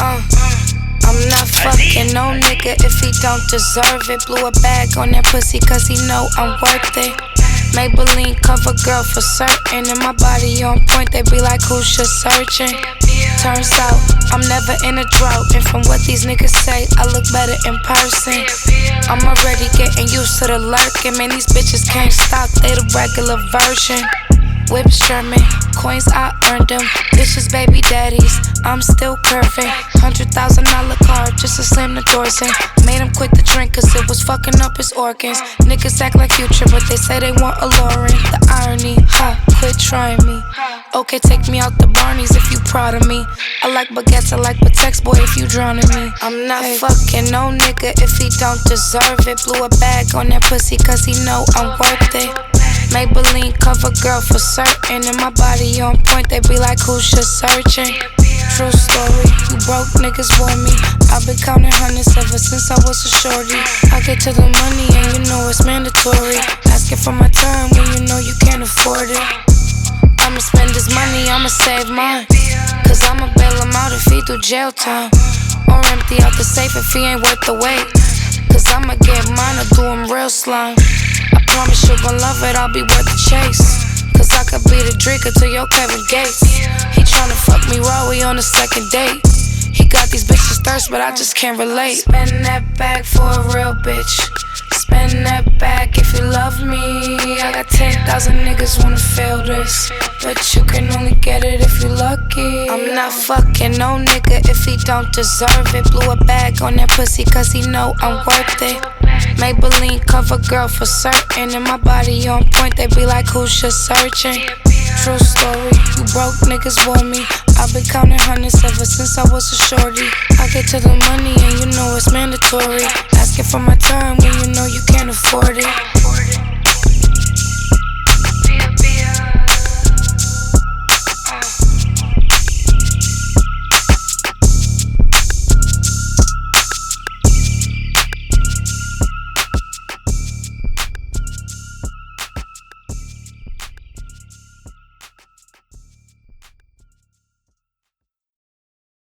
I'm not fucking no nigga if he don't deserve it. Blew a bag on that pussy cause he know I'm worth it. Maybelline cover girl for certain. And my body on point, they be like, who's just searching? Turns out, I'm never in a drought. And from what these niggas say, I look better in person. I'm already getting used to the lurking. Man, these bitches can't stop, they the regular version. Whips German, coins I earned them. Bitches baby daddies, I'm still curving. $100,000 car just to slam the doors in. Made him quit the drink cause it was fucking up his organs. Niggas act like Future but they say they want a Lauren. The irony, quit trying me. Okay, take me out the Barneys if you proud of me. I like baguettes, I like Patex, boy if you drowning me. I'm not fucking no nigga if he don't deserve it. Blew a bag on that pussy cause he know I'm worth it. Maybelline cover girl for certain. And my body on point, they be like, who's just searching? True story, you broke niggas want me. I've been counting hundreds ever since I was a shorty. I get to the money and you know it's mandatory. Asking for my time when you know you can't afford it. I'ma spend this money, I'ma save mine. Cause I'ma bail him out if he do jail time. Or empty out the safe if he ain't worth the wait. Cause I'ma get mine or do him real slime. I promise you gon' love it, I'll be worth the chase. Cause I could be the drinker to your Kevin Gates. He tryna fuck me raw, we on the second date. He got these bitches thirst, but I just can't relate. Spend that bag for a real bitch. Spend that bag if you love me. I got 10,000 niggas wanna feel this, but you can only get it if you lucky. I'm not fucking no nigga if he don't deserve it. Blew a bag on that pussy cause he know I'm worth it. Maybelline cover girl for certain. And my body on point, they be like, who's just searching? True story, you broke niggas want me. I've been counting hundreds ever since I was a shorty. I get to the money and you know it's mandatory. Asking for my time when you know you can't afford it.